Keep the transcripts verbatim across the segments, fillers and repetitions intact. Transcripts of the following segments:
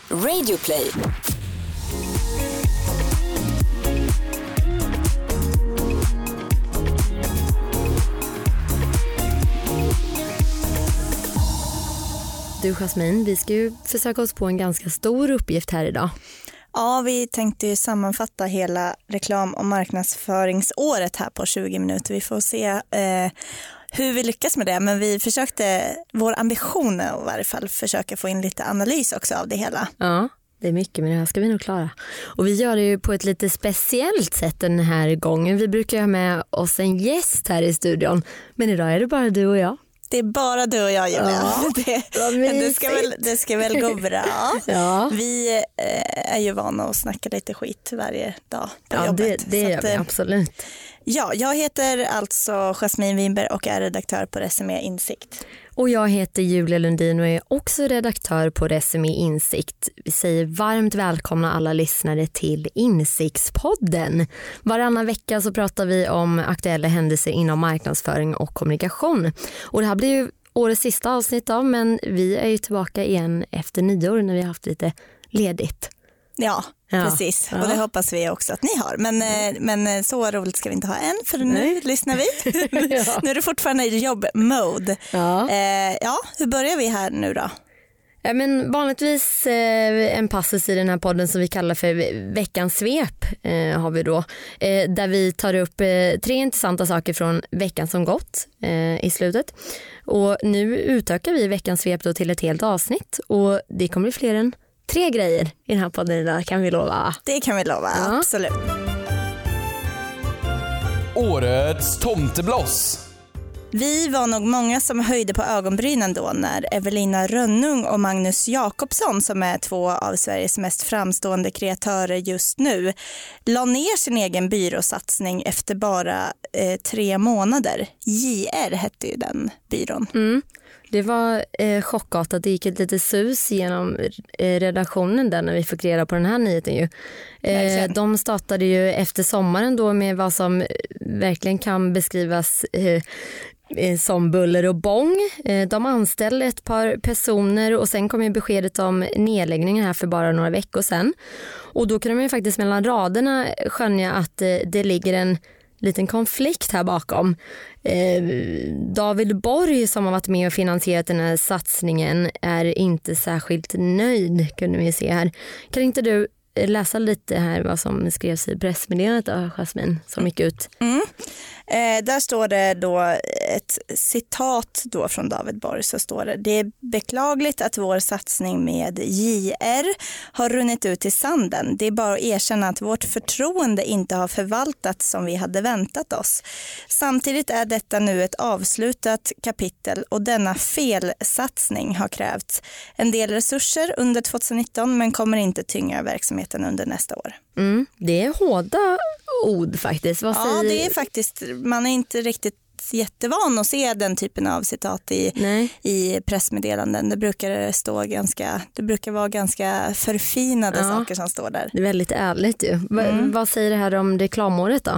Radioplay. Du Jasmin, vi ska ju försöka oss på en ganska stor uppgift här idag. Ja, vi tänkte ju sammanfatta hela reklam- och marknadsföringsåret här på tjugo minuter. Vi får se eh, hur vi lyckas med det, men vi försökte, vår ambition är i varje fall försöka få in lite analys också av det hela. Ja, det är mycket, men det här ska vi nog klara. Och vi gör det ju på ett lite speciellt sätt den här gången. Vi brukar ha med oss en gäst här i studion, men idag är det bara du och jag. Det är bara du och jag, Julia. Ja, det, men det ska, väl, det ska väl gå bra. Ja. Vi eh, är ju vana att snacka lite skit varje dag på ja, jobbet. Det, det gör att, vi, absolut. Ja, jag heter alltså Jasmin Winberg och är redaktör på Resumé Insikt. Och jag heter Julia Lundin och är också redaktör på Resumé Insikt. Vi säger varmt välkomna alla lyssnare till Insiktspodden. Varannan vecka så pratar vi om aktuella händelser inom marknadsföring och kommunikation. Och det här blir ju årets sista avsnitt av, men vi är ju tillbaka igen efter nyår när vi har haft lite ledigt. Ja, ja. precis. Ja. Och det hoppas vi också att ni har. Men, mm. men så roligt ska vi inte ha än, för nu Nej. lyssnar vi. ja. Nu är det fortfarande i jobb-mode. Ja. Eh, ja, hur börjar vi här nu då? Ja, men vanligtvis eh, en passus i den här podden som vi kallar för veckans svep eh, har vi då. Eh, där vi tar upp eh, tre intressanta saker från veckan som gått eh, i slutet. Och nu utökar vi veckans svep då till ett helt avsnitt. Och det kommer bli fler än tre grejer i den här podden idag, kan vi lova. Det kan vi lova, ja. Absolut. Årets tomtebloss. Vi var nog många som höjde på ögonbrynen då när Evelina Rönnung och Magnus Jakobsson, som är två av Sveriges mest framstående kreatörer just nu, la ner sin egen byråsatsning efter bara eh, tre månader. J R hette ju den byrån. Mm. Det var eh, chockartat. Det gick ett lite sus genom eh, redaktionen där när vi fick reda på den här nyheten. Ju. Eh, de startade ju efter sommaren då med vad som verkligen kan beskrivas eh, som buller och bång. De anställde ett par personer och sen kom ju beskedet om nedläggningen här för bara några veckor sedan. Och då kunde man ju faktiskt mellan raderna skönja att det ligger en liten konflikt här bakom. David Borg, som har varit med och finansierat den här satsningen, är inte särskilt nöjd, kunde vi se här. Kan inte du läsa lite här vad som skrevs i pressmeddelandet av Jasmin som gick ut? Mm. Eh, där står det då ett citat då från David Borg, så står det: det är beklagligt att vår satsning med J R har runnit ut i sanden. Det är bara att erkänna att vårt förtroende inte har förvaltats som vi hade väntat oss. Samtidigt är detta nu ett avslutat kapitel och denna felsatsning har krävt en del resurser under tjugonitton men kommer inte tynga verksamheten under nästa år. Mm, det är hårda ord faktiskt. Vad säger... Ja, det är faktiskt, man är inte riktigt jättevan att se den typen av citat i, i pressmeddelanden. Det brukar stå ganska, det brukar vara ganska förfinade ja, saker som står där. Det är väldigt ärligt ju. Mm. V- vad säger det här om reklamåret då?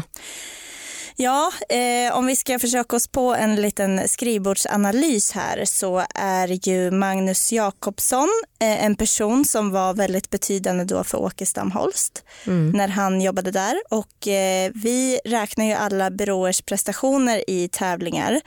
Ja, eh, om vi ska försöka oss på en liten skrivbordsanalys här, så är ju Magnus Jakobsson eh, en person som var väldigt betydande då för Åke Stamholst mm. när han jobbade där. Och eh, vi räknar ju alla byråers prestationer i tävlingar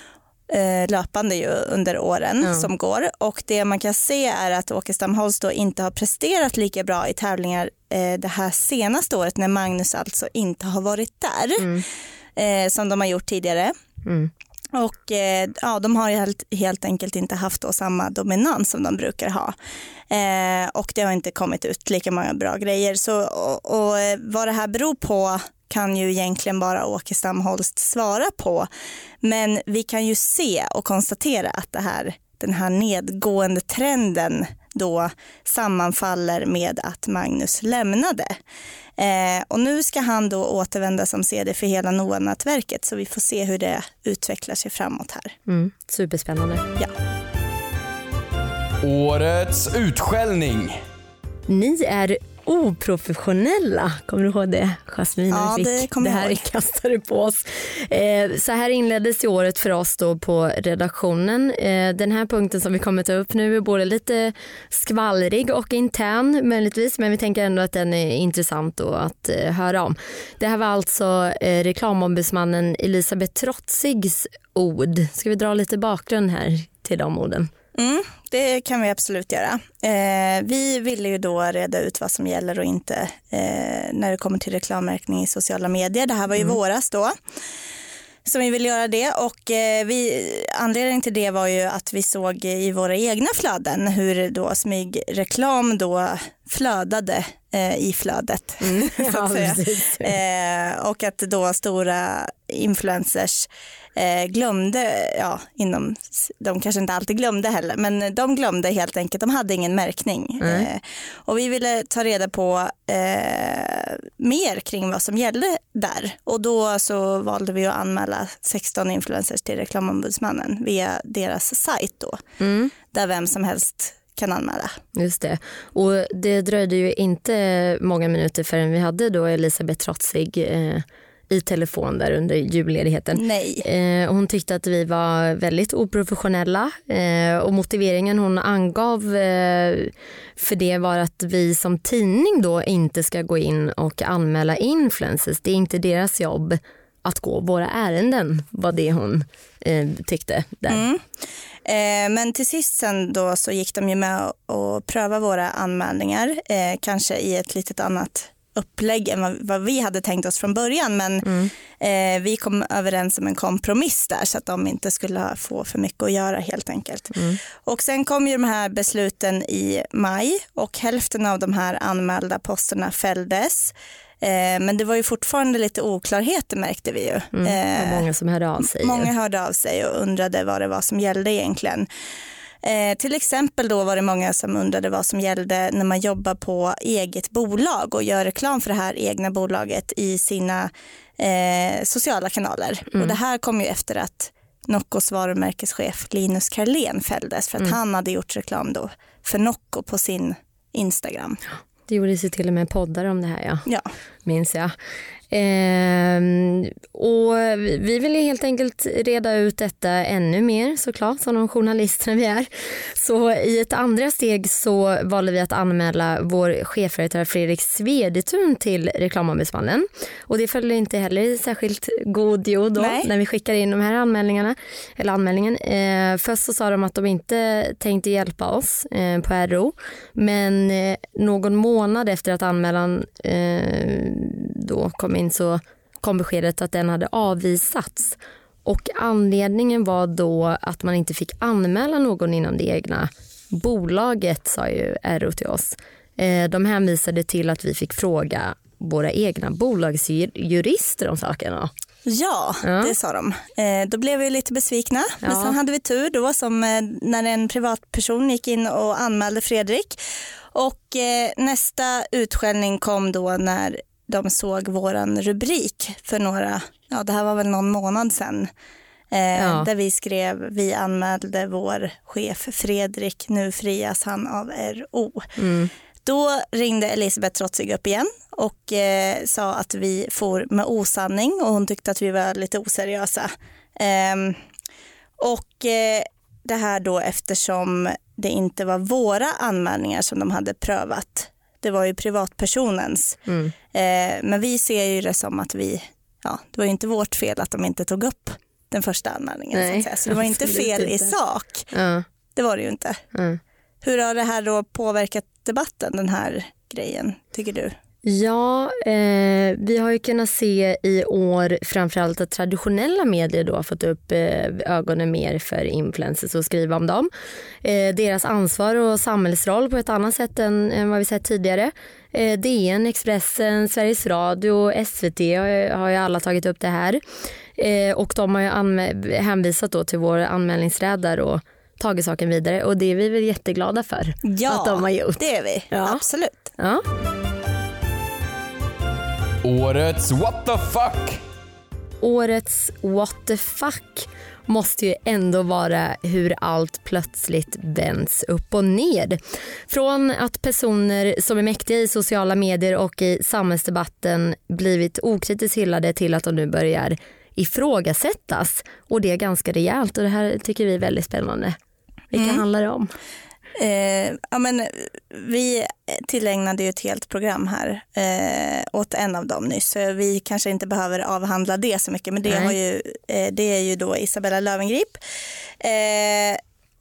eh, löpande ju under åren mm. som går. Och det man kan se är att Åke Stamholst då inte har presterat lika bra i tävlingar eh, det här senaste året, när Magnus alltså inte har varit där. Mm. Eh, som de har gjort tidigare. Mm. Och eh, ja, de har helt, helt enkelt inte haft då samma dominans som de brukar ha. Eh, och det har inte kommit ut lika många bra grejer. Så, och, och vad det här beror på kan ju egentligen bara Åke Stamholst svara på. Men vi kan ju se och konstatera att det här, den här nedgående trenden då sammanfaller med att Magnus lämnade. Eh, och nu ska han då återvända som C D för hela N O A-nätverket, så vi får se hur det utvecklar sig framåt här. Mm, superspännande. Ja. Årets utskällning. Ni är oprofessionella. Kommer du ihåg det, Jasmine? Ja, fick det kommer det här jag ihåg. kastade på oss. Eh, så här inleddes ju året för oss då på redaktionen. Eh, den här punkten som vi kommer ta upp nu är både lite skvallrig och intern möjligtvis, men vi tänker ändå att den är intressant då att eh, höra om. Det här var alltså eh, reklamombudsmannen Elisabeth Trotzigs ord. Ska vi dra lite bakgrund här till de orden? Mm, det kan vi absolut göra. Eh, vi ville ju då reda ut vad som gäller och inte eh, när det kommer till reklammärkning i sociala medier. Det här var ju mm. våras då. Så vi ville göra det, och eh, vi, anledningen till det var ju att vi såg i våra egna flöden hur då smygreklam då flödade eh, i flödet. Mm. så att säga. Eh, och att då stora influencers eh, glömde, ja, inom, de kanske inte alltid glömde heller, men de glömde helt enkelt, de hade ingen märkning. Mm. Eh, och vi ville ta reda på eh, mer kring vad som gällde där. Och då så valde vi att anmäla sexton influencers till reklamombudsmannen via deras sajt då, mm. där vem som helst kan anmäla. Just det. Och det dröjde ju inte många minuter förrän vi hade då Elisabeth Trotzig eh, i telefon där under julledigheten. Nej. Eh, hon tyckte att vi var väldigt oprofessionella eh, och motiveringen hon angav eh, för det var att vi som tidning då inte ska gå in och anmäla influencers. Det är inte deras jobb att gå våra ärenden, var det hon eh, tyckte där. Mm. Eh, men till sist sen då så gick de ju med att pröva våra anmälningar, eh, kanske i ett litet annat upplägg än vad, vad vi hade tänkt oss från början, men mm. eh, vi kom överens om en kompromiss där så att de inte skulle få för mycket att göra helt enkelt. Mm. Och sen kom ju de här besluten i maj och hälften av de här anmälda posterna fälldes. Men det var ju fortfarande lite oklarheter, märkte vi ju. Mm, och många som hörde av sig. Många hörde av sig och undrade vad det var som gällde egentligen. Eh, till exempel då var det många som undrade vad som gällde när man jobbar på eget bolag och gör reklam för det här egna bolaget i sina eh, sociala kanaler. Mm. Och det här kom ju efter att Noccos varumärkeschef Linus Karlén fälldes för att mm. han hade gjort reklam då för Nocco på sin Instagram. Det gjordes ju till och med poddar om det här, ja. Ja. Minns jag. Ehm, och vi vill ju helt enkelt reda ut detta ännu mer, såklart, som de journalisterna vi är. Så i ett andra steg så valde vi att anmäla vår chefredaktör Fredrik Svedetun till reklamombudsmannen. Och det följde inte heller särskilt god jord då när vi skickade in de här anmälningarna, eller anmälningen. Ehm, först så sa de att de inte tänkte hjälpa oss eh, på R O, men eh, någon månad efter att anmälan eh, då kom in så kom beskedet att den hade avvisats. Och anledningen var då att man inte fick anmäla någon inom det egna bolaget, sa ju R O till oss. De hänvisade till att vi fick fråga våra egna bolagsjurister om sakerna. Ja, ja, det sa de. Då blev vi lite besvikna. Ja. Men sen hade vi tur då, som när en privatperson gick in och anmälde Fredrik. Och nästa utskällning kom då när de såg våran rubrik för några, ja det här var väl någon månad sedan, eh, ja. där vi skrev: vi anmälde vår chef Fredrik, nu frias han av R O. Mm. Då ringde Elisabeth Trotzig upp igen och eh, sa att vi for med osanning och hon tyckte att vi var lite oseriösa. Eh, och eh, det här då eftersom det inte var våra anmälningar som de hade prövat. Det var ju privatpersonens. Mm. Eh, men vi ser ju det som att vi, ja, det var ju inte vårt fel att de inte tog upp den första anmälningen. Nej, så att säga. Så det var inte fel inte. i sak. Ja. Det var det ju inte. Mm. Hur har det här då påverkat debatten, den här grejen, tycker du? Ja, eh, vi har ju kunnat se i år framförallt att traditionella medier då har fått upp eh, ögonen mer för influencers och skriva om dem. Eh, deras ansvar och samhällsroll på ett annat sätt än, än vad vi sett tidigare. Eh, D N, Expressen, Sveriges Radio, S V T har, har ju alla tagit upp det här. Eh, och de har ju anmä- hänvisat då till vår anmälningsräddare och tagit saken vidare. Och det är vi väl jätteglada för ja, att de har gjort. det är vi. Ja. Absolut. Ja. Årets What the fuck? Årets What the fuck. måste ju ändå vara hur allt plötsligt vänds upp och ner. Från att personer som är mäktiga i sociala medier och i samhällsdebatten blivit okritiskt hyllade till att de nu börjar ifrågasättas. Och det är ganska rejält och det här tycker vi är väldigt spännande. Vilka mm. handlar det om? Eh, ja, men vi tillägnade ju ett helt program här eh, åt en av dem nyss. Så vi kanske inte behöver avhandla det så mycket. Men det, har ju, eh, det är ju då Isabella Löwengrip. Eh,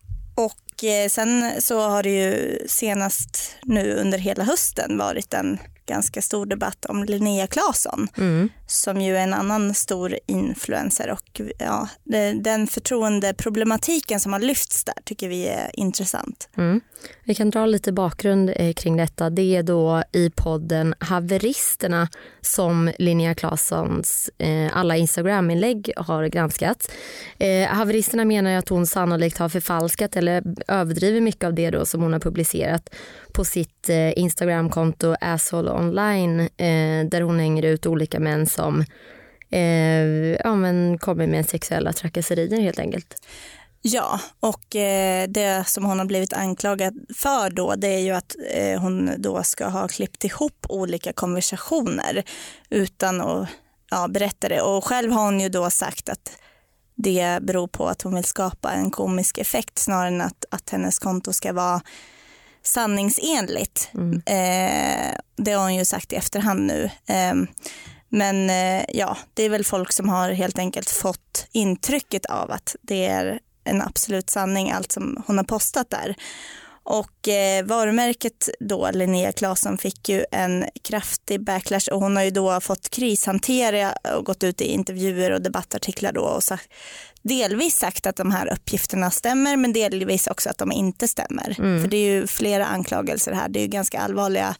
och eh, sen så har det ju senast nu under hela hösten varit en ganska stor debatt om Linnea Claesson mm. som ju är en annan stor influencer och ja, den förtroendeproblematiken som har lyfts där tycker vi är intressant. Mm. Vi kan dra lite bakgrund eh, kring detta. Det är då i podden Haveristerna som Linnea Claessons eh, alla Instagram-inlägg har granskats. Eh, Haveristerna menar att hon sannolikt har förfalskat eller överdriver mycket av det då som hon har publicerat på sitt eh, Instagram-konto Asshole Online eh, där hon hänger ut olika män som eh, ja, men kommer med sexuella trakasserier helt enkelt. Ja, och eh, det som hon har blivit anklagad för då det är ju att eh, hon då ska ha klippt ihop olika konversationer utan att ja, berätta det. Och själv har hon ju då sagt att det beror på att hon vill skapa en komisk effekt snarare än att, att hennes konto ska vara sanningsenligt. Mm. Eh, det har hon ju sagt i efterhand nu. Eh, men eh, ja, det är väl folk som har helt enkelt fått intrycket av att det är en absolut sanning allt som hon har postat där. Och eh, varumärket då, Linnea Claesson, fick ju en kraftig backlash och hon har ju då fått krishantera och gått ut i intervjuer och debattartiklar då och sagt, delvis sagt att de här uppgifterna stämmer men delvis också att de inte stämmer. Mm. För det är ju flera anklagelser här, det är ju ganska allvarliga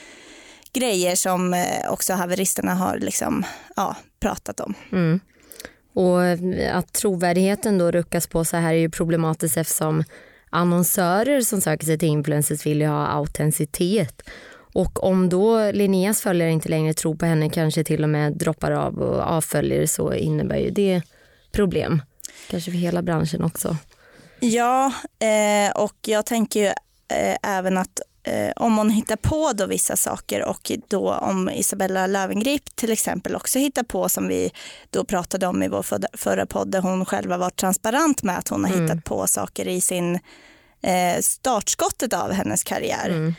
grejer som också haveristerna har liksom, ja, pratat om. Mm. Och att trovärdigheten då ruckas på så här är ju problematiskt eftersom annonsörer som söker sig till influencers vill ju ha autenticitet. Och om då Linneas följare inte längre tror på henne, kanske till och med droppar av och avföljer, så innebär ju det problem. Kanske för hela branschen också. Ja, eh, och jag tänker ju eh, även att eh, om hon hittar på då vissa saker och då om Isabella Löwengrip till exempel också hittar på, som vi då pratade om i vår förra podd där hon själv har varit transparent med att hon har mm. hittat på saker i sin eh, startskottet av hennes karriär. Mm.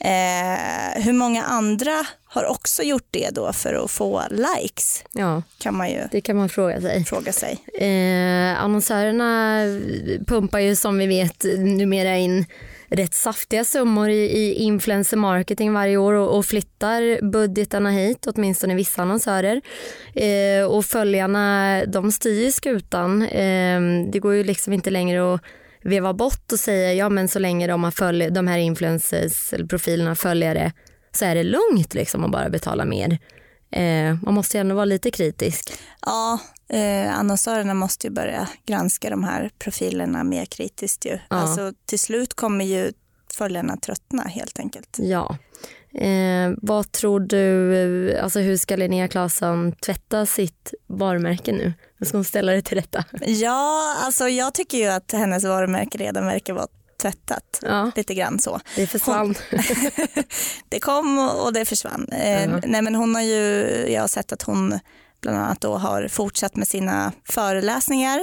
Eh, hur många andra har också gjort det då för att få likes? Ja, kan man ju det kan man fråga sig. Fråga sig. Eh, annonsörerna pumpar ju som vi vet numera in rätt saftiga summor i, i influencer marketing varje år och, och flyttar budgetarna hit, åtminstone vissa annonsörer. Eh, och följarna, de styr ju skutan. Eh, det går ju liksom inte längre att veva bort och säga ja men så länge de har följ- de här influencers eller profilerna följare så är det lugnt liksom att bara betala mer. Eh, man måste ju ändå vara lite kritisk. Ja, eh, annonsörerna måste ju börja granska de här profilerna mer kritiskt ju. Ja. Alltså till slut kommer ju följarna tröttna helt enkelt. Ja. Eh, vad tror du, alltså hur ska Linnea Claesson tvätta sitt varumärke nu? Hur ska hon ställa det till rätta? Ja, alltså jag tycker ju att hennes varumärke redan verkar vara tvättat. Ja. Lite grann så. Det försvann. Hon, det kom och det försvann. Eh, uh-huh. Nej men hon har ju, jag har sett att hon bland annat då har fortsatt med sina föreläsningar.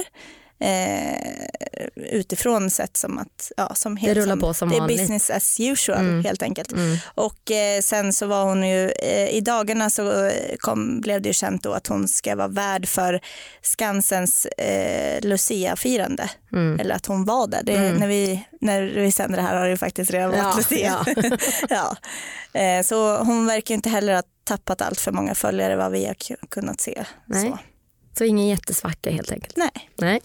Eh, utifrån sätt som att ja, som helt det rullar som, på som det är vanligt. Business as usual mm. helt enkelt. Mm. Och eh, sen så var hon ju eh, i dagarna så kom, blev det ju känt då att hon ska vara värd för Skansens eh, Lucia-firande. Mm. Eller att hon var där. Det, mm. när, vi, när vi sänder det här har det ju faktiskt redan varit ja, Lucia. Ja. ja. Eh, så hon verkar inte heller ha tappat allt för många följare vad vi har kunnat se. Nej. Så. Så ingen jättesvacka helt enkelt. Nej. Nej.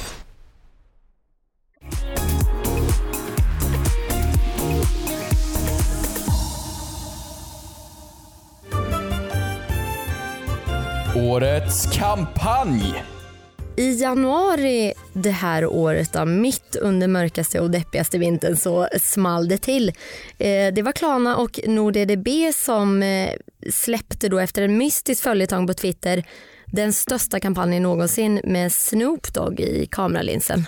Årets kampanj. I januari det här året, då, mitt under mörkaste och deppigaste vintern, så small det till. Eh, det var Klarna och NordEDB som eh, släppte då efter en mystisk följetong på Twitter den största kampanjen någonsin med Snoop Dogg i kameralinsen.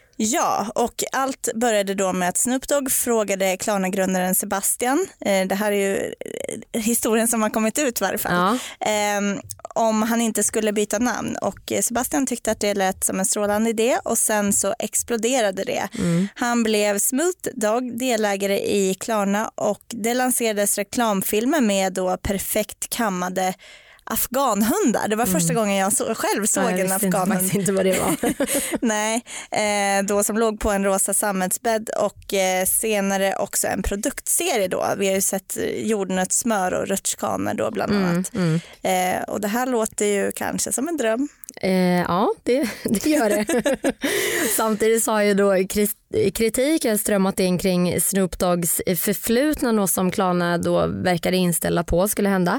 Ja, och allt började då med att Snoop Dogg frågade Klarna-grundaren Sebastian, eh, det här är ju historien som har kommit ut i varje fall, ja. eh, om han inte skulle byta namn, och Sebastian tyckte att det lät som en strålande idé och sen så exploderade det. Mm. Han blev Snoop Dogg delägare i Klarna och det lanserades reklamfilmer med då perfekt kammade afghanhundar. Det var första mm. gången jag så, själv såg Nej, en afghanhund. Jag inte vad det var. Nej, eh, då som låg på en rosa sammetsbädd, och eh, senare också en produktserie då. Vi har ju sett jordnötssmör och rutschkanor då bland annat. Mm, mm. Eh, och det här låter ju kanske som en dröm. Eh, ja, det, det gör det. Samtidigt så har ju då kritiken strömmat in kring Snoop Doggs förflutna, något som Klarna då verkade inställa på skulle hända.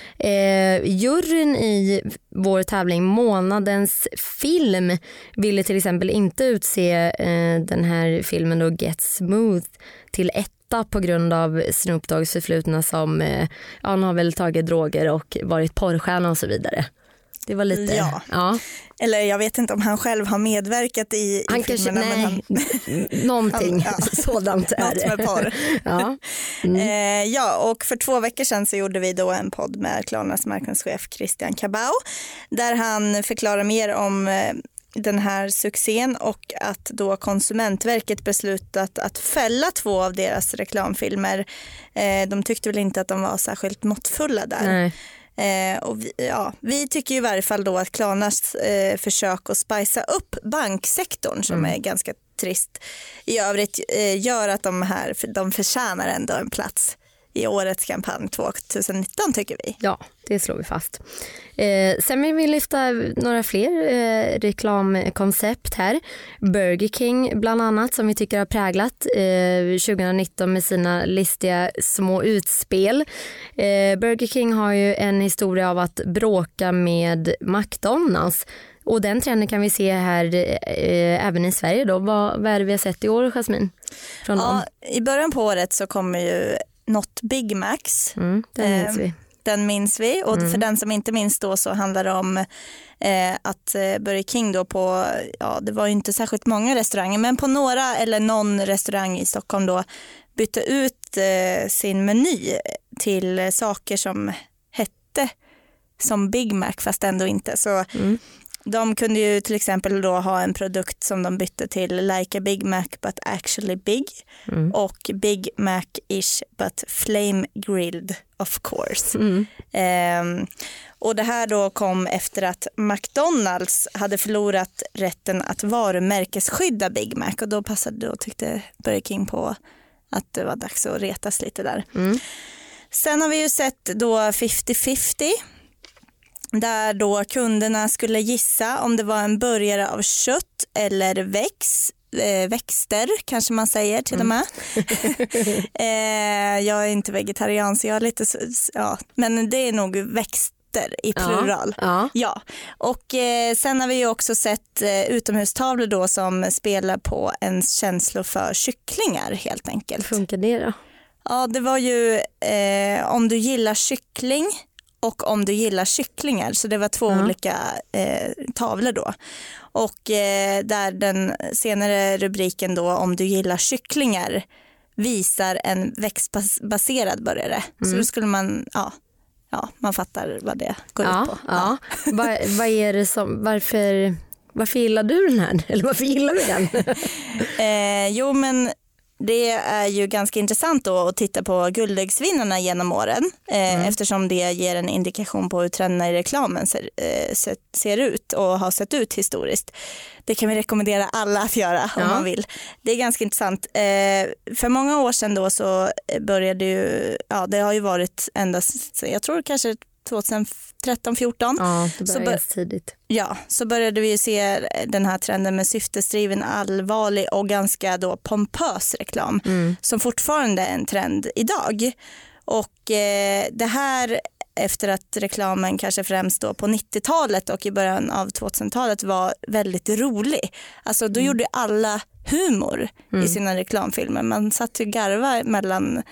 Eh, juryn i vår tävling Månadens film ville till exempel inte utse eh, den här filmen då Get Smooth till etta på grund av Snoop Doggs förflutna som eh, ja, han har väl tagit droger och varit porrstjärna och så vidare. Det var lite, ja. ja. Eller jag vet inte om han själv har medverkat i, i han filmerna. Kanske, nej, men han, någonting han, ja. sådant är det. Något med porr. ja. Mm. Eh, ja, och för två veckor sedan så gjorde vi då en podd med Klarnas marknadschef Christian Cabau, där han förklarar mer om eh, den här succén och att då Konsumentverket beslutat att fälla två av deras reklamfilmer. Eh, de tyckte väl inte att de var särskilt måttfulla där. Nej. Eh, och vi, ja, vi tycker ju i varje fall då att Klarnas eh, försök att spicea upp banksektorn som mm. är ganska trist i övrigt eh, gör att de här de förtjänar ändå en plats i årets kampanj tjugonitton tycker vi. Ja, det slår vi fast. Eh, sen vill vi lyfta några fler eh, reklamkoncept här. Burger King bland annat, som vi tycker har präglat eh, tjugonitton med sina listiga små utspel. Eh, Burger King har ju en historia av att bråka med McDonald's. Och den trenden kan vi se här eh, även i Sverige då. Vad, vad är det vi har sett i år, Jasmin? Från ja, dem? I början på året så kommer ju Not Big Macs. Mm, den minns vi. Den minns vi. Och mm. för den som inte minns då så handlar det om eh, att eh, Burger King då på, ja det var ju inte särskilt många restauranger, men på några eller någon restaurang i Stockholm då bytte ut eh, sin meny till saker som hette som Big Mac fast ändå inte. Så mm. de kunde ju till exempel då ha en produkt som de bytte till Like a Big Mac but actually big mm. och Big Mac-ish but flame grilled of course. Mm. Um, och det här då kom efter att McDonald's hade förlorat rätten att varumärkesskydda Big Mac, och då passade då tyckte Burger King på att det var dags att retas lite där. Mm. Sen har vi ju sett då femtio femtio. Där då kunderna skulle gissa om det var en burgare av kött eller väx, eh, växter kanske man säger till och med. Mm. eh, jag är inte vegetarian så jag är lite, ja, men det är nog växter i plural. Ja, ja. ja. Och eh, sen har vi ju också sett eh, utomhustavlor då som spelar på ens känslor för kycklingar helt enkelt. Hur funkar det då? Ja, det var ju eh, om du gillar kyckling och om du gillar kycklingar, så det var två mm. olika eh, tavlor då. Och eh, där den senare rubriken då, om du gillar kycklingar, visar en växtbaserad burgare. Mm. Så då skulle man, ja, ja, man fattar vad det går ja, ut på. Ja. Ja. vad, vad är det som, varför, varför gillar du den här? Eller varför gillar vi den? eh, jo men det är ju ganska intressant då att titta på guldäggsvinnarna genom åren eh, mm. eftersom det ger en indikation på hur trenderna i reklamen ser, eh, ser ut och har sett ut historiskt. Det kan vi rekommendera alla att göra om ja. man vill. Det är ganska intressant. Eh, för många år sedan då så började ju, ja det har ju varit ända, jag tror kanske tjugotretton fjorton. Ja, det började så tidigt. Ja, så började vi ju se den här trenden med syftesdriven, allvarlig och ganska då pompös reklam mm. som fortfarande är en trend idag. Och eh, det här efter att reklamen kanske främst då på nittiotalet och i början av tvåtusentalet var väldigt rolig. Alltså då mm. gjorde alla humor mm. i sina reklamfilmer. Man satt ju garva mellan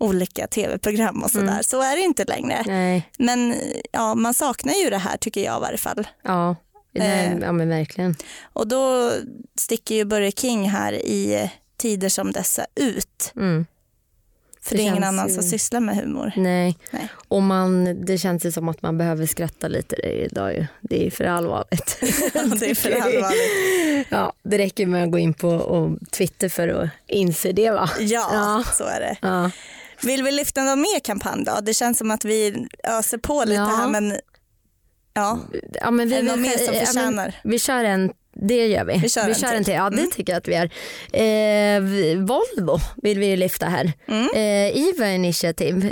olika tv-program och sådär. Mm. Så är det inte längre. Nej. Men ja, man saknar ju det här tycker jag i varje fall. Ja, nej, eh, ja men verkligen. Och då sticker ju Burger King här i tider som dessa ut. Mm. För det, det är ingen annan ju... som sysslar med humor. Nej, Nej. Och man, det känns ju som att man behöver skratta lite idag ju. Det är för allvarligt. Det är för allvarligt. Ja, det räcker med att gå in på och Twitter för att inse det, va? Ja, ja. Så är det. Ja. Vill vi lyfta någon mer kampanj då? Det känns som att vi öser på lite ja. här, men ja, ja men vi, är det någon vi, mer som förtjänar? Ja, vi kör en Det gör vi. Vi kör, vi en, kör till. en till. Ja, det mm. tycker jag att vi gör. Eh, Volvo vill vi lyfta här. Mm. Eh, I V A Initiative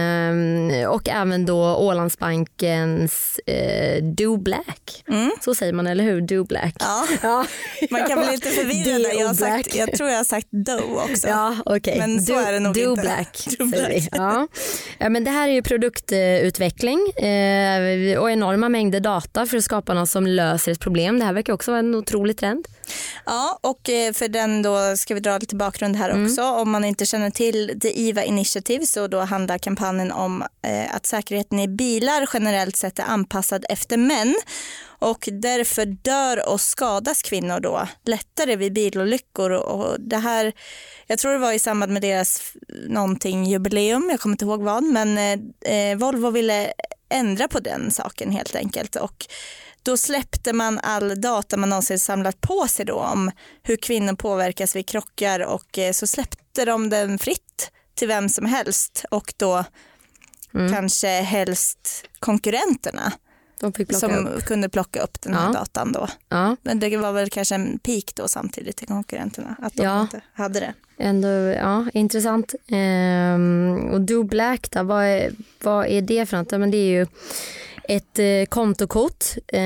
eh, och även då Ålandsbankens eh, Do Black. Mm. Så säger man, eller hur? Do Black. Ja. Ja. Man kan bli lite förvirrad. Jag, har sagt, jag tror jag har sagt Do också. Ja, okay. Men så do, är det nog do inte. Black, Do Black. Ja. Ja, men det här är ju produktutveckling eh, och enorma mängder data för att skapa något som löser ett problem. Det här verkar också vara en otrolig trend. Ja, och för den då ska vi dra lite bakgrund här mm. också. Om man inte känner till The E V A Initiative så då handlar kampanjen om eh, att säkerheten i bilar generellt sett är anpassad efter män. Och därför dör och skadas kvinnor då lättare vid bilolyckor. Och det här, jag tror det var i samband med deras någonting jubileum, jag kommer inte ihåg vad. Men eh, Volvo ville ändra på den saken helt enkelt. Och då släppte man all data man någonsin samlat på sig då om hur kvinnor påverkas vid krockar och så släppte de den fritt till vem som helst och då mm. kanske helst konkurrenterna de fick plocka som upp. kunde plocka upp den här ja. datan då. Ja. Men det var väl kanske en peak då samtidigt till konkurrenterna att de ja. inte hade det. Ändå, ja, intressant. Ehm, och Do Black då, vad är, vad är det för något? Men det är ju ett eh, kontokort eh,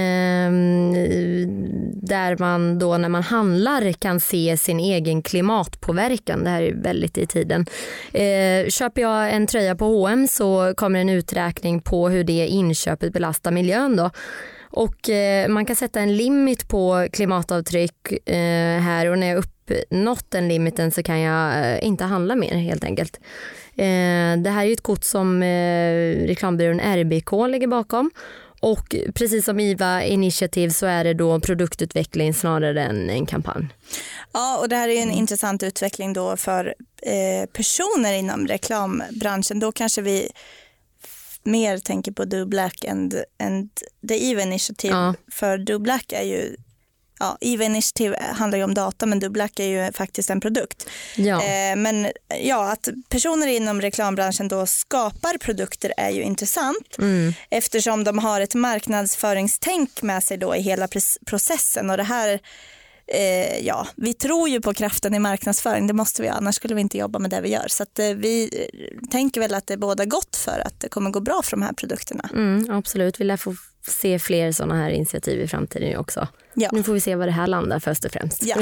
där man då när man handlar kan se sin egen klimatpåverkan. Det här är väldigt i tiden. Eh, köper jag en tröja på H och M så kommer en uträkning på hur det inköpet belastar miljön då. Och eh, man kan sätta en limit på klimatavtryck eh, här och när jag uppnått den limiten så kan jag eh, inte handla mer helt enkelt. Eh, det här är ju ett kort som eh, reklambyrån R B K ligger bakom och precis som I V A Initiative så är det då produktutveckling snarare än en kampanj. Ja, och det här är en intressant utveckling då för eh, personer inom reklambranschen. Då kanske vi mer tänker på Do Black and, and the E V A Initiative. Ja. För Do Black är ju, ja, E V A Initiative handlar ju om data men Do Black är ju faktiskt en produkt. Ja. Eh, men ja, att personer inom reklambranschen då skapar produkter är ju intressant mm. eftersom de har ett marknadsföringstänk med sig då i hela processen och det här Eh, ja, vi tror ju på kraften i marknadsföring, det måste vi, annars skulle vi inte jobba med det vi gör. Så att, eh, vi tänker väl att det är båda gott för att det kommer gå bra för de här produkterna. Mm, absolut, vi lär få se fler sådana här initiativ i framtiden också. Ja. Nu får vi se vad det här landar först och främst. Ja.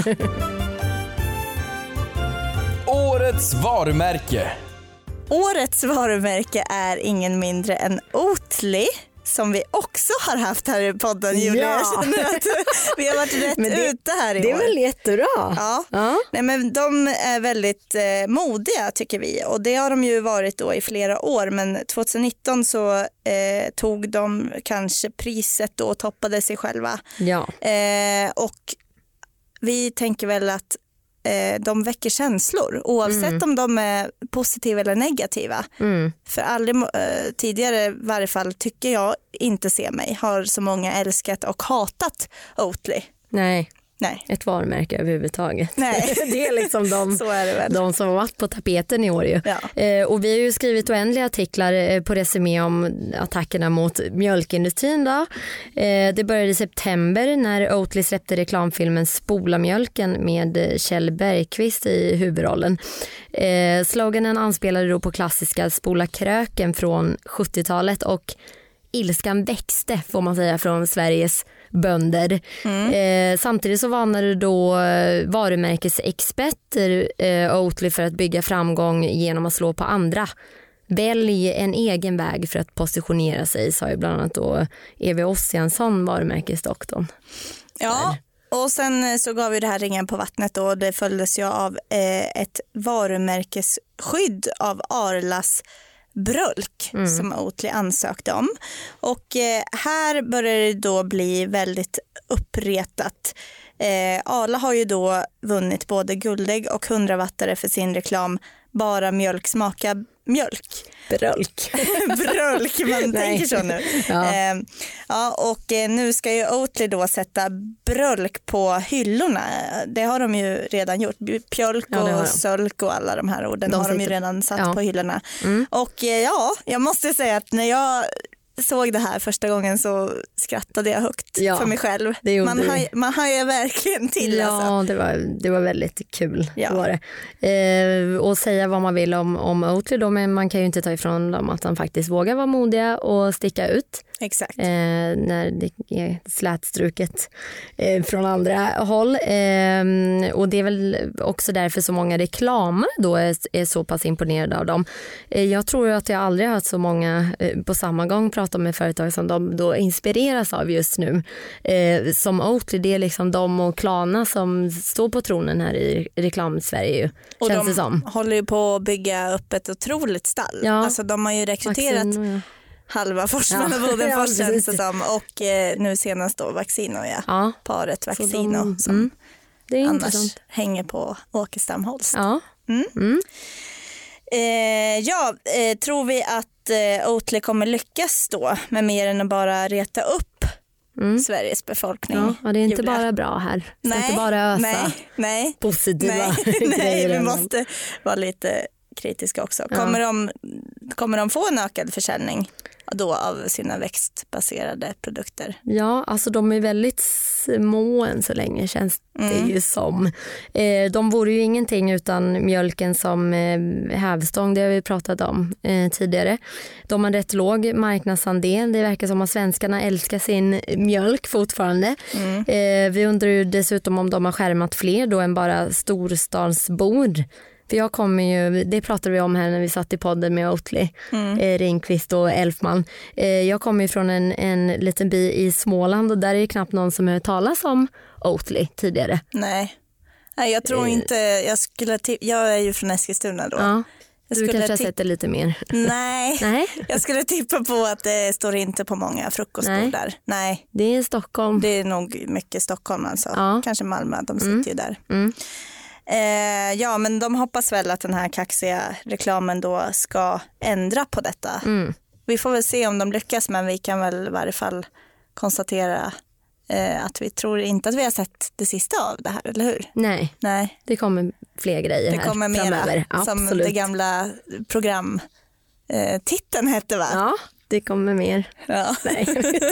Årets varumärke. Årets varumärke är ingen mindre än Oatly. Som vi också har haft här i podden, Julia. Ja. Vi har varit rätt det, ute här i det år. Det är väl jättebra. Ja. Ja. Nej, men de är väldigt eh, modiga tycker vi. Och det har de ju varit då i flera år. Men tjugonitton så eh, tog de kanske priset då och toppade sig själva. Ja. Eh, och vi tänker väl att de väcker känslor oavsett mm. om de är positiva eller negativa. Mm. För aldrig äh, tidigare i varje fall tycker jag inte se mig har så många älskat och hatat Oatly. Nej. Nej. Ett varumärke överhuvudtaget. Nej. Det är liksom de, så är det väl. De som har varit på tapeten i år ju. Ja. Eh, och vi har ju skrivit oändliga artiklar på Resumé om attackerna mot mjölkindustrin då. Eh, det började i september när Oatly släppte reklamfilmen Spola mjölken med Kjell Bergqvist i huvudrollen. Eh, sloganen anspelade då på klassiska Spola kröken från sjuttiotalet och ilskan växte får man säga från Sveriges bönder. Mm. Eh, samtidigt så varnade då varumärkesexperter eh, Oatly för att bygga framgång genom att slå på andra. Välj en egen väg för att positionera sig, sa ju bland annat då E V Ossiansson, varumärkesdoktorn. Ja, och sen så gav vi det här ringen på vattnet och det följdes ju av eh, ett varumärkesskydd av Arlas brölk mm. som Oatly ansökte om. Och eh, här börjar det då bli väldigt uppretat. Eh, Arla har ju då vunnit både guldägg och hundravattare för sin reklam Bara mjölk smaka mjölk. Brölk. Brölk, man tänker så nu. Ja. Eh, ja, och eh, nu ska ju Oatly då sätta brölk på hyllorna. Det har de ju redan gjort. Pjölk och ja, sölk och alla de här orden de har de ju redan satt ja. på hyllorna. Mm. Och eh, ja, jag måste säga att när jag såg det här första gången så skrattade jag högt ja, för mig själv. Man har, man har ju verkligen till. Ja, alltså. det, var, det var väldigt kul. Ja. Var det. Eh, och säga vad man vill om, om Oatly då, men man kan ju inte ta ifrån dem att de faktiskt vågar vara modiga och sticka ut. Exakt. Eh, när det är slätstruket eh, från andra håll. Eh, och det är väl också därför så många reklamare då är, är så pass imponerade av dem. Eh, jag tror att jag aldrig har hört så många eh, på samma gång prata med företag som de då inspireras av just nu. Eh, som Oatly, det är liksom de och Klarna som står på tronen här i reklam-Sverige ju, och känns de det som. håller ju på att bygga upp ett otroligt stall. Ja. Alltså de har ju rekryterat vaccin, ja. halva Forsman ja. och Bodenfors känns det som. Och eh, nu senast då Vaccino, ja. ja. Paret Vaccino de, som mm, det är annars intressant. Hänger på Åkestam Holst. Ja. Mm. Mm. Eh, ja, eh, tror vi att eh, Oatly kommer lyckas då med mer än att bara reta upp mm. Sveriges befolkning? Ja, ja, det är inte Julia. Bara bra här. Det ska inte bara ösa nej, nej, positiva nej, nej, vi måste vara lite kritiska också. Kommer, ja. de, kommer de få en ökad försäljning då av sina växtbaserade produkter? Ja, alltså de är väldigt små än så länge känns det mm. ju som. Eh, de vore ju ingenting utan mjölken som eh, hävstång, det har vi pratat om eh, tidigare. De har rätt låg marknadsandel. Det verkar som att svenskarna älskar sin mjölk fortfarande. Mm. Eh, vi undrar ju dessutom om de har skärmat fler då än bara storstadsbor. För jag kommer ju, det pratade vi om här när vi satt i podden med Oatly, mm. eh, Ringqvist och Elfman. Eh, jag kommer ju från en, en liten by i Småland och där är det knappt någon som har hört talas om Oatly tidigare. Nej, Nej jag tror eh. inte, jag skulle t- jag är ju från Eskilstuna då. Ja. Jag du kanske har tipp- sett det lite mer. Nej. Nej, jag skulle tippa på att det står inte på många frukostbord Nej. där. Nej, det är Stockholm. Det är nog mycket Stockholm alltså. Ja. Kanske Malmö, de sitter mm. ju där. Mm. Eh, ja, men de hoppas väl att den här kaxiga reklamen då ska ändra på detta. Mm. Vi får väl se om de lyckas, men vi kan väl i varje fall konstatera eh, att vi tror inte att vi har sett det sista av det här, eller hur? Nej, Nej. det kommer fler grejer det här kommer mera, framöver. Som Absolut. det gamla program eh, titeln hette, va? Ja, det kommer mer. Ja. Nej.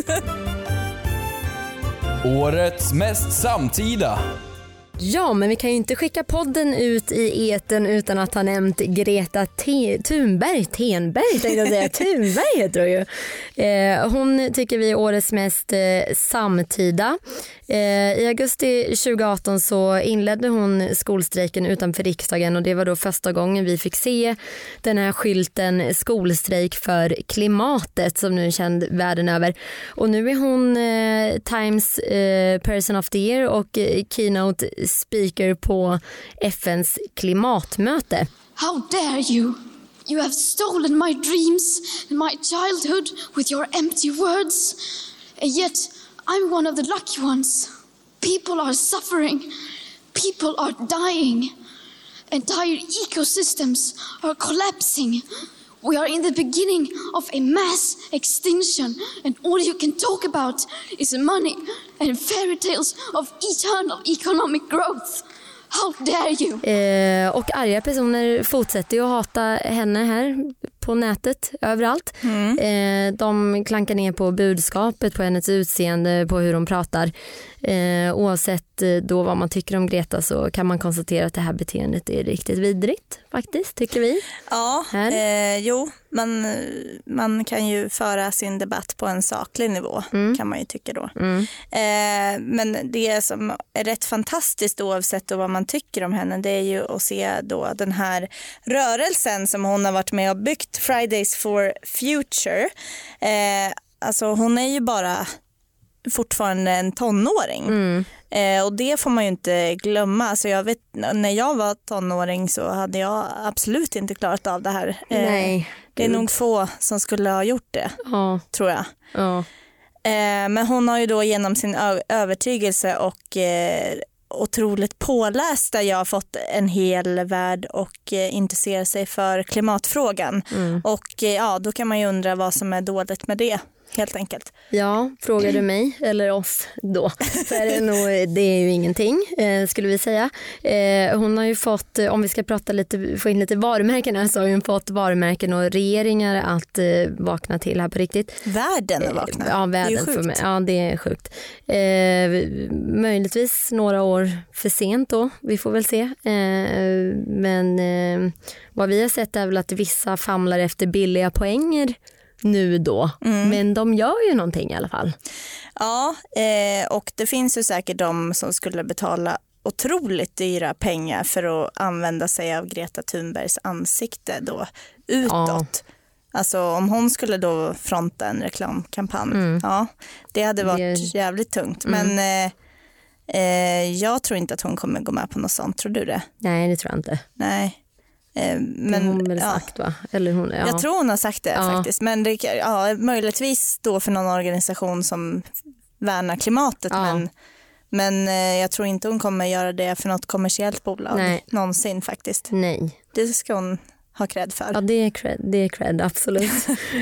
Årets mest samtida. Ja, men vi kan ju inte skicka podden ut i eten utan att ha nämnt Greta T- Thunberg. Tenberg tänkte jag säga. Thunberg heter hon ju. Eh, hon tycker vi är årets mest eh, samtida. Eh, I augusti tjugo arton så inledde hon skolstrejken utanför riksdagen och det var då första gången vi fick se den här skylten skolstrejk för klimatet som nu är känd världen över. Och nu är hon eh, Times eh, Person of the Year och eh, keynote speaker på F N:s klimatmöte. How dare you? You have stolen my dreams and my childhood with your empty words. And yet I'm one of the lucky ones. People are suffering. People are dying. Entire ecosystems are collapsing. We are in the beginning of a mass extinction, and all you can talk about is money and fairy tales of eternal economic growth. How dare you? Eh, och arga personer fortsätter ju att hata henne här på nätet överallt. Mm. Eh, de klankar ner på budskapet, på hennes utseende, på hur hon pratar. Eh, oavsett då vad man tycker om Greta så kan man konstatera att det här beteendet är riktigt vidrigt faktiskt, tycker vi. Ja, eh, jo, man, man kan ju föra sin debatt på en saklig nivå, mm. kan man ju tycka då. Mm. Eh, men det som är rätt fantastiskt oavsett vad man tycker om henne, det är ju att se då den här rörelsen som hon har varit med och byggt, Fridays for Future. Eh, alltså hon är ju bara fortfarande en tonåring. Mm. Eh, och det får man ju inte glömma. Alltså jag vet, när jag var tonåring så hade jag absolut inte klarat av det här. Eh, Nej, det är gud. nog få som skulle ha gjort det, Ja. tror jag. Ja. Eh, men hon har ju då genom sin ö- övertygelse och eh, otroligt påläst där jag har fått en hel värld och eh, intressera sig för klimatfrågan. Mm. Och eh, ja, då kan man ju undra vad som är dåligt med det, helt enkelt. Ja, frågar du mig eller oss då så är det nog, det är ju ingenting eh, skulle vi säga. Eh, hon har ju fått, om vi ska prata lite, få in lite varumärken här, så har hon fått varumärken och regeringar att eh, vakna till här på riktigt. Världen är vakna. Ja, världen det är sjukt. för mig. Ja, det är sjukt. Eh, möjligtvis några år för sent då, vi får väl se. Eh, men eh, vad vi har sett är väl att vissa famlar efter billiga poänger nu då, mm. men de gör ju någonting i alla fall. Ja, eh, och det finns ju säkert de som skulle betala otroligt dyra pengar för att använda sig av Greta Thunbergs ansikte då utåt. Ja. Alltså om hon skulle då fronta en reklamkampanj, mm. ja, det hade varit det... jävligt tungt. Mm. Men eh, eh, jag tror inte att hon kommer gå med på något sånt, tror du det? Nej, det tror jag inte. Nej. Men, det har hon väl ja. sagt, va? Eller hon, ja. Jag tror hon har sagt det, ja. faktiskt. Men det, ja, möjligtvis då för någon organisation som värnar klimatet. Ja. Men, men jag tror inte hon kommer göra det för något kommersiellt bolag. Nej. Någonsin faktiskt. Nej. Det ska hon ha cred för. Ja, det är cred, det är cred absolut.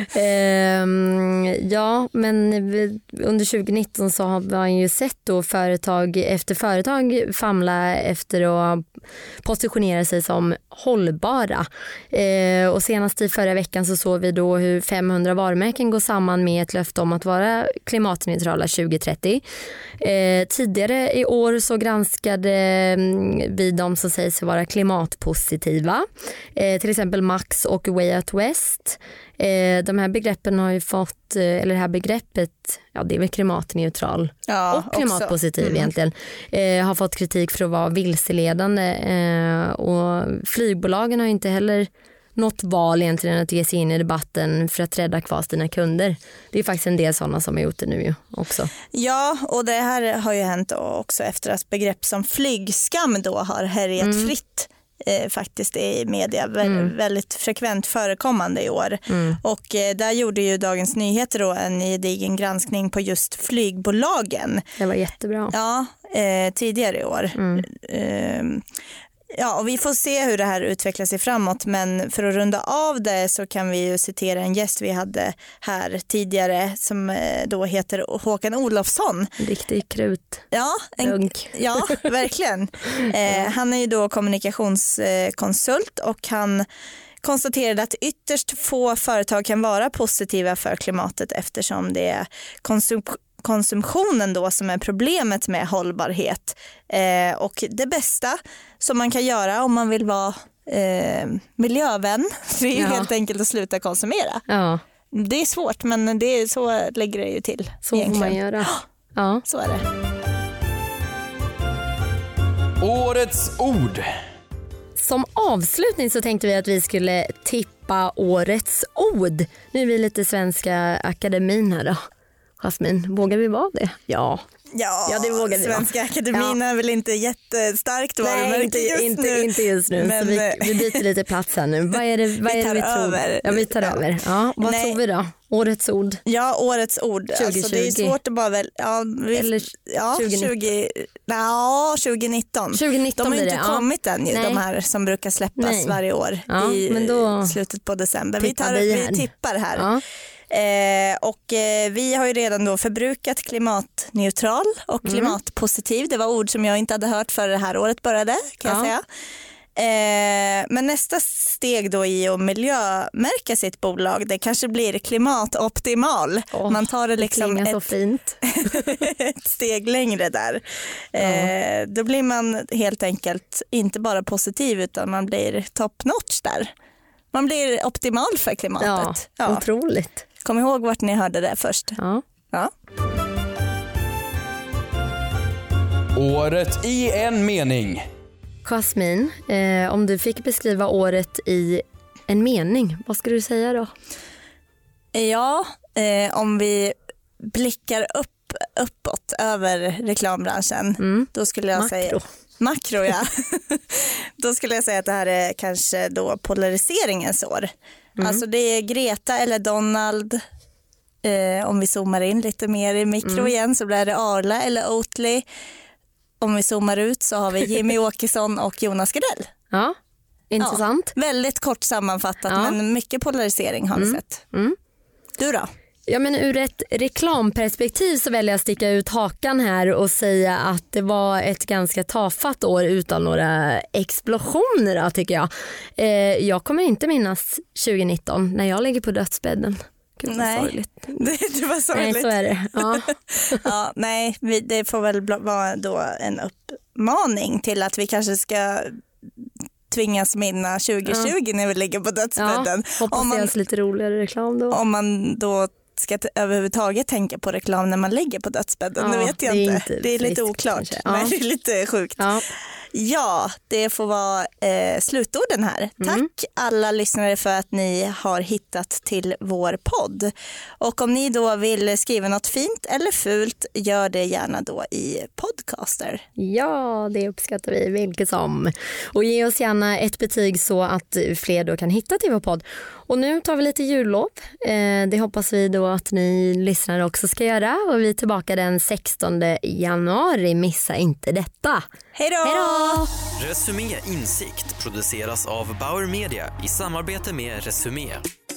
ehm, ja, men under tjugonitton så har man ju sett då företag efter företag famla efter att positionera sig som hållbara. Ehm, och senast i förra veckan så såg vi då hur femhundra varumärken går samman med ett löfte om att vara klimatneutrala tjugo trettio. Ehm, tidigare i år så granskade vi de som säger sig vara klimatpositiva. Ehm, till exempel Max och Way Out West. Eh, de här begreppen har ju fått, eller det här begreppet, ja det är väl klimatneutral ja, och klimatpositiv mm. egentligen, eh, har fått kritik för att vara vilseledande. Eh, och flygbolagen har inte heller något val egentligen att ge sig in i debatten för att rädda kvar sina kunder. Det är faktiskt en del sådana som har gjort det nu ju också. Ja, och det här har ju hänt också efter att begrepp som flygskam då har härjat mm. fritt. Eh, faktiskt i media vä- mm. väldigt frekvent förekommande i år. Mm. Och eh, där gjorde ju Dagens Nyheter då en gedigen granskning på just flygbolagen. Det var jättebra. Ja, eh, tidigare i år. Mm. Eh, ja, och vi får se hur det här utvecklar sig framåt, men för att runda av det så kan vi ju citera en gäst vi hade här tidigare som eh, då heter Håkan Olofsson. Riktigt krut. Ja, en, ja verkligen. Eh, han är ju då kommunikationskonsult och han konstaterade att ytterst få företag kan vara positiva för klimatet eftersom det är konsum- konsumtionen då som är problemet med hållbarhet. Eh, och det bästa som man kan göra om man vill vara eh, miljövän, det är ju ja. helt enkelt att sluta konsumera. Ja. Det är svårt, men det är, så lägger det ju till. Så får man göra. Ja. Så är det. Årets ord. Som avslutning så tänkte vi att vi skulle tippa årets ord. Nu är vi lite Svenska Akademin här då. Jasmin, vågar vi vara det? Ja. Ja, ja det vågar vi Svenska vara. Akademin ja. är väl inte jättestarkt varumärke inte, just inte, nu. Inte just nu, men, så vi, vi byter lite plats här nu. Vad är det vi, vad är det vi tror? Över. Ja, vi tar ja. över. Ja, vad Nej. tror vi då? Årets ord? Ja, årets ord. tjugo tjugo. Alltså, det är svårt att bara väl... Ja, vi, Eller ja, tjugo, ja, tjugonitton. tjugonitton de har inte det, kommit ja. än, ju, de här som brukar släppas Nej. varje år ja, i men då slutet på december. Vi, tar, vi, vi tippar här. Ja. Eh, och eh, vi har ju redan då förbrukat klimatneutral och mm. klimatpositiv. Det var ord som jag inte hade hört för det här året började, kan ja. jag säga. Eh, men nästa steg då i att miljömärka sitt bolag, det kanske blir klimatoptimal. Oh, Man tar det liksom det ett, så fint. ett steg längre där. Eh, då blir man helt enkelt inte bara positiv utan man blir top notch där. Man blir optimal för klimatet. Ja, ja. Otroligt. Kom ihåg vart ni hörde det först. Ja. Ja. Året i en mening. Jasmin, eh, om du fick beskriva året i en mening, vad skulle du säga då? Ja, eh, om vi blickar upp uppåt över reklambranschen. Mm. Då skulle jag Makro. säga Makro, ja. Då skulle jag säga att det här är kanske då polariseringens år. Mm. Alltså det är Greta eller Donald. Eh, om vi zoomar in lite mer i mikro mm. igen så blir det Arla eller Oatly. Om vi zoomar ut så har vi Jimmy Åkesson och Jonas Gardell. Ja, intressant. Ja, väldigt kort sammanfattat ja. Men mycket polarisering har vi mm. sett. Mm. Du då? Ja, men ur ett reklamperspektiv så väljer jag att sticka ut hakan här och säga att det var ett ganska tafatt år utan några explosioner då, tycker jag. Eh, jag kommer inte minnas tjugonitton när jag ligger på dödsbädden. Gud, nej, sorgligt. Det, det var sorgligt. Nej, så är det. Ja. Ja, nej, vi, det får väl vara då en uppmaning till att vi kanske ska tvingas minna tjugo tjugo ja. När vi ligger på dödsbädden. Ja, hoppas om man, det är lite roligare reklam då. Om man då ska t- överhuvudtaget tänka på reklam när man ligger på dödsbädden, ja, det vet jag det inte. inte. Det är lite oklart, ja. Men det är lite sjukt. Ja. Ja, det får vara eh, slutorden här. Mm. Tack alla lyssnare för att ni har hittat till vår podd. Och om ni då vill skriva något fint eller fult, gör det gärna då i Podcaster. Ja, det uppskattar vi, vilket som. Och ge oss gärna ett betyg så att fler då kan hitta till vår podd. Och nu tar vi lite jullov. Eh, det hoppas vi då att ni lyssnare också ska göra. Och vi är tillbaka den sextonde januari. Missa inte detta. Hej då! Resumé Insikt produceras av Bauer Media i samarbete med Resumé.